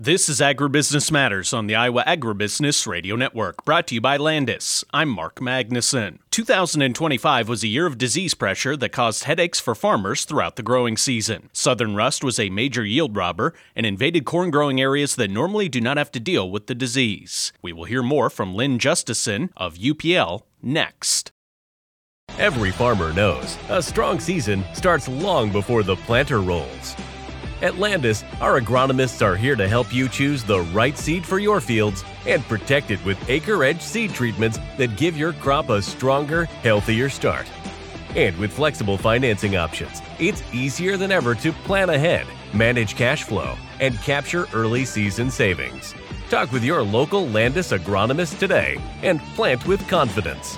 This is Agribusiness Matters on the Iowa Agribusiness Radio Network, brought to you by Landis. I'm Mark Magnuson. 2025 was a year of disease pressure that caused headaches for farmers throughout the growing season. Southern rust was a major yield robber and invaded corn growing areas that normally do not have to deal with the disease. We will hear more from Lynn Justison of UPL next. Every farmer knows a strong season starts long before the planter rolls. At Landis, our agronomists are here to help you choose the right seed for your fields and protect it with acre-edge seed treatments that give your crop a stronger, healthier start. And with flexible financing options, it's easier than ever to plan ahead, manage cash flow, and capture early season savings. Talk with your local Landis agronomist today and plant with confidence.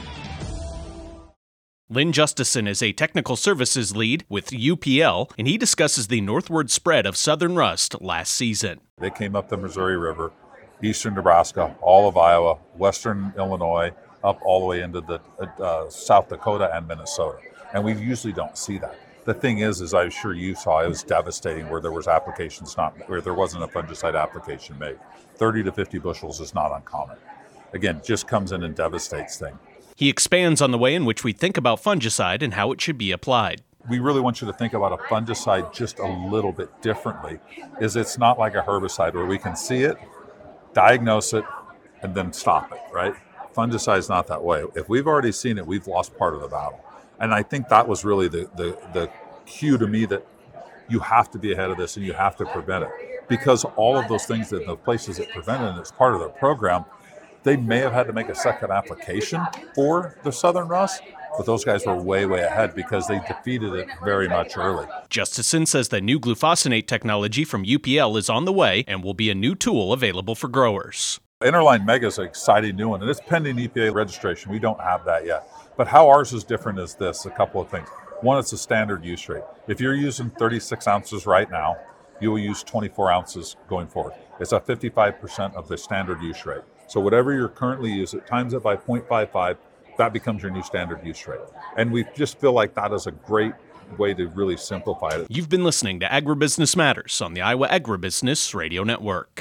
Lynn Justison is a technical services lead with UPL, and he discusses the northward spread of southern rust last season. They came up the Missouri River, eastern Nebraska, all of Iowa, western Illinois, up all the way into the South Dakota and Minnesota. And we usually don't see that. The thing is I'm sure you saw, it was devastating where there was where there wasn't a fungicide application made. 30 to 50 bushels is not uncommon. Again, just comes in and devastates things. He expands on the way in which we think about fungicide and how it should be applied. We really want you to think about a fungicide just a little bit differently. It's not like a herbicide where we can see it, diagnose it, and then stop it, right? Fungicide is not that way. If we've already seen it, we've lost part of the battle. And I think that was really the cue to me that you have to be ahead of this and you have to prevent it. Because all of those things that the places that prevented it as part of their program, they may have had to make a second application for the southern rust, but those guys were way, way ahead because they defeated it very much early. Justison says the new glufosinate technology from UPL is on the way and will be a new tool available for growers. Interline Mega is an exciting new one, and it's pending EPA registration. We don't have that yet. But how ours is different is this, a couple of things. One, it's a standard use rate. If you're using 36 ounces right now, you will use 24 ounces going forward. It's a 55% of the standard use rate. So whatever you're currently using, times it by 0.55, that becomes your new standard use rate. And we just feel like that is a great way to really simplify it. You've been listening to Agribusiness Matters on the Iowa Agribusiness Radio Network.